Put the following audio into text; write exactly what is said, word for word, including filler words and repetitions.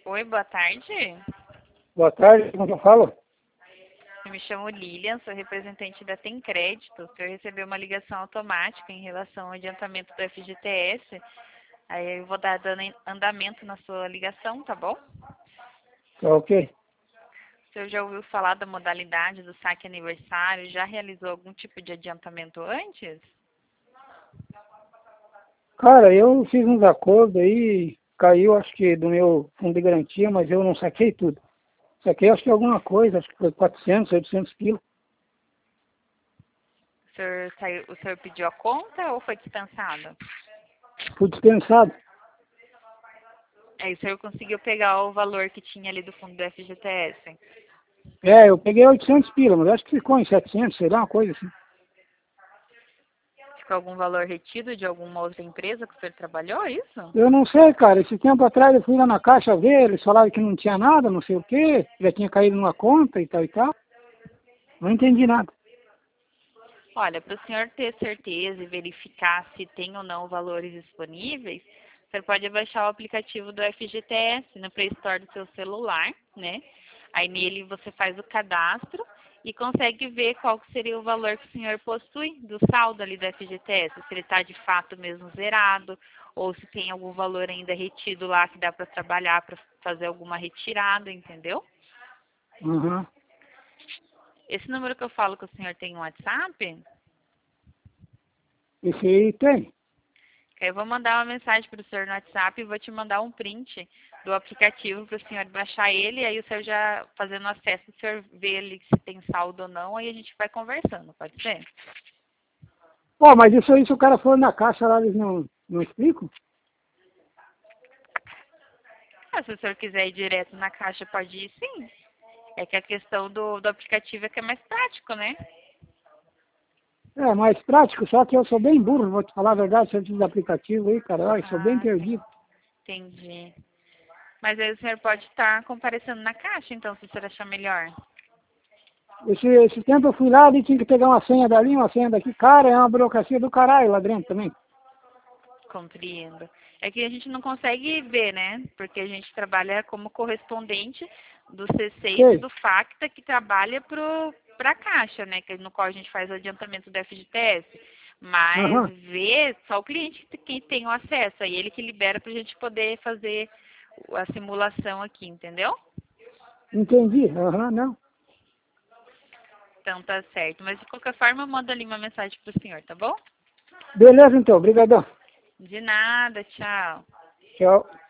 Oi, boa tarde. Boa tarde, como eu falo? Eu me chamo Lilian, sou representante da Tem Crédito. O senhor recebeu uma ligação automática em relação ao adiantamento do F G T S. Aí eu vou dar dando andamento na sua ligação, tá bom? Tá ok. O senhor já ouviu falar da modalidade do saque aniversário? Já realizou algum tipo de adiantamento antes? Cara, eu fiz uns acordos aí, caiu acho que do meu fundo de garantia, mas eu não saquei tudo. Saquei acho que alguma coisa, acho que foi quatrocentos, oitocentos quilos. O senhor, saiu, o senhor pediu a conta ou foi dispensado? Fui dispensado. Aí o senhor conseguiu pegar o valor que tinha ali do fundo do F G T S? É, eu peguei oitocentos pilas, mas acho que ficou em setecentos, sei lá, uma coisa assim. Ficou algum valor retido de alguma outra empresa que o senhor trabalhou, é isso? Eu não sei, cara, esse tempo atrás eu fui lá na caixa ver, eles falaram que não tinha nada, não sei o quê, já tinha caído numa conta e tal e tal. Não entendi nada. Olha, para o senhor ter certeza e verificar se tem ou não valores disponíveis, o senhor pode baixar o aplicativo do F G T S no Play Store do seu celular, né? Aí nele você faz o cadastro e consegue ver qual que seria o valor que o senhor possui do saldo ali do F G T S, se ele está de fato mesmo zerado ou se tem algum valor ainda retido lá que dá para trabalhar para fazer alguma retirada, entendeu? Uhum. Esse número que eu falo que o senhor tem um WhatsApp, Esse aí tem. eu vou mandar uma mensagem para o senhor no WhatsApp e vou te mandar um print do aplicativo para o senhor baixar ele, aí o senhor já fazendo acesso, o senhor vê ali se tem saldo ou não, aí a gente vai conversando, pode ser? Pô, mas isso aí, se o cara for na caixa lá, eles não, não explicam? Ah, se o senhor quiser ir direto na caixa, pode ir sim. É que a questão do, do aplicativo é que é mais prático, né? É mais prático, só que eu sou bem burro, vou te falar a verdade, se eu fiz aplicativo aí, cara, eu sou bem Ah, sim. perdido. Entendi. Mas aí o senhor pode estar comparecendo na caixa, então, se o senhor achar melhor. Esse, esse tempo eu fui lá, ali tinha que pegar uma senha dali, uma senha daqui, cara, é uma burocracia do caralho lá dentro também. Compreendo. É que a gente não consegue ver, né? Porque a gente trabalha como correspondente do C seis e Sei. do Facta, que trabalha para a Caixa, né? Que, no qual a gente faz o adiantamento do F G T S. Mas Aham, ver só o cliente que que tem o acesso, aí ele que libera para a gente poder fazer a simulação aqui, entendeu? entendi, aham, não. Então tá certo. Mas de qualquer forma, eu mando ali uma mensagem pro senhor, tá bom? Beleza então, brigadão. De nada, tchau. Tchau.